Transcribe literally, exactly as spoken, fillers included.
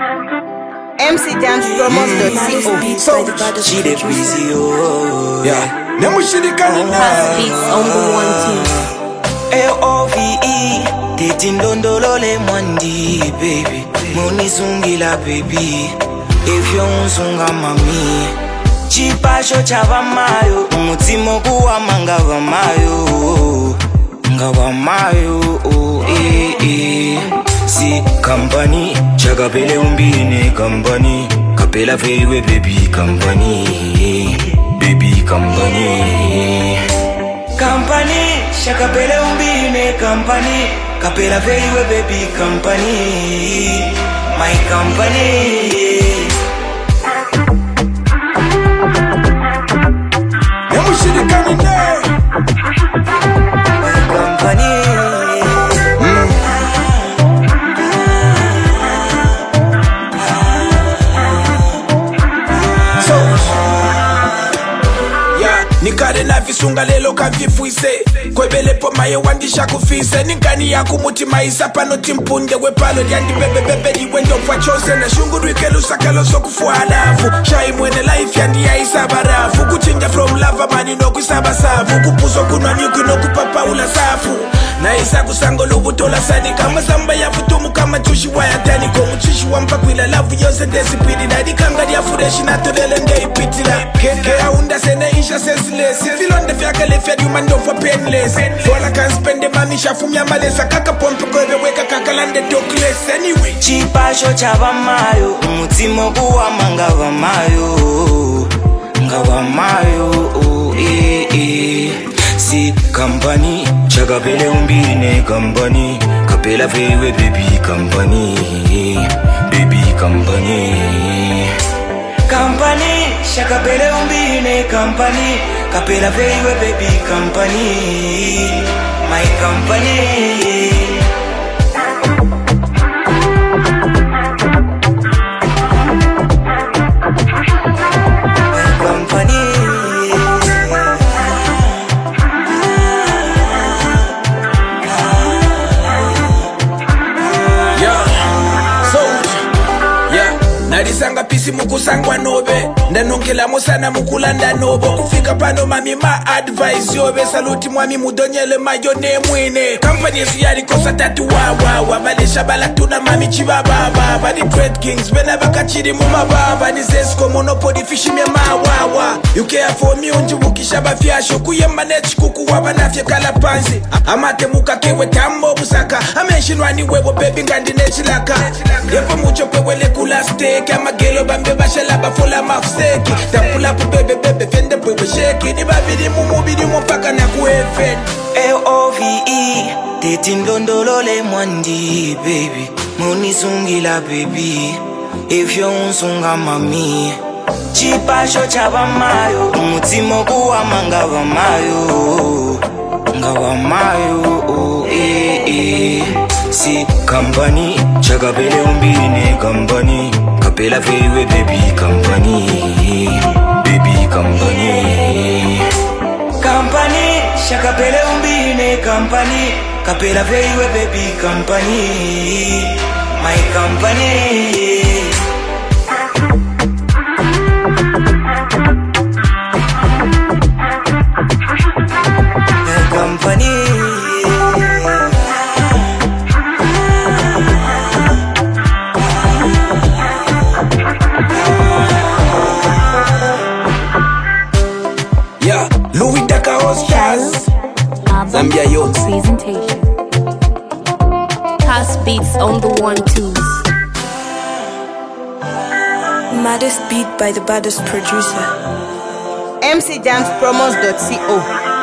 M C Dance Promos dot co. So she the busy, oh yeah. Nemu shirikani na Past beats on the one two. L O V E Tetindondolole mwandi baby Munizungila baby If you unzunga mami Chipasho chava mayo Umutima kuwa mangava mayo Ngava mayo oh, eh, eh. Si company Chakapele umbine company Kapela vewe baby company Baby company Company Chakapele umbine company Kapela vewe baby company My company Nemu shirikani na My company Nikare na visunga lelo kavifuise Kwebele po maye wandisha kufise Ninkani ya kumutima isa pano timpunde Wepalo diandi bebe bebe di wendo kwa chose Na shunguru ikelusa kaloso kufuwa halafu Shai mwene life yandi ya isa barafu Kuchinja from lava mani no kuisaba safu Kupuso kunwa nyuki no kupapa ula safu Na isa kusango lubu tola sani Kama zamba ya futumu kama chushi waya tani Komu chushi wampa kwila lavu yose desi pidi Na di kanga di afureshi na tolele ndei pitila Kea unda sene insha senseless Filonde fyaka le fed human do for painless Fola can spend the money shafumi ya malesa Kaka pompe kwebe weka kaka lande talkless Anyway Chipasho chava mayo Umutima kuwa mangava mayo Ngava mayo oh, eh, eh. Si company Chakapele umbine company Kapela vewe baby company Baby company Company Chakapele umbine company Kapela vewe baby company My company Narisanga pisi mukusangwa nobe Ndanongela musana mukulanda nobo Kufika pano mami ma advice yobe Saluti mwami mudonyele mayo ne mwine Company yesu yari kosa tatu wawawa Malesha balatuna mami chibababa Bani Trade Kings bena baka chiri mumababa Ni zesko monopodi fishi mia mawawa You care for me unji wukishaba fiasho Kuyemba nechi kuku waba nafye kalapanzi Amate muka kewe tambo busaka Amenshinwani webo baby ngandi nechi laka Yepo mucho pewele kula steak Kama gelo bambe bashala bafola mafseki Tapula pu bebe bebe fende bwebe sheki Ni babidi mumubidi mpaka na kuefen L O V E Tetindondolole mwandi baby Munizungila baby If you unzunga mami Chipasho chava mayo Umutima kuwa mangava mayo Ngava mayo oh, eh, eh. Si company Chakapele umbine company Kapela vewe baby company Baby company Company Chakapele umbine company Kapela vewe baby company My company My company Louis Daka Ostaz Zambia Youth Presentation. Past beats on the one twos. Maddest beat by the baddest producer. M C Dance Promos dot co.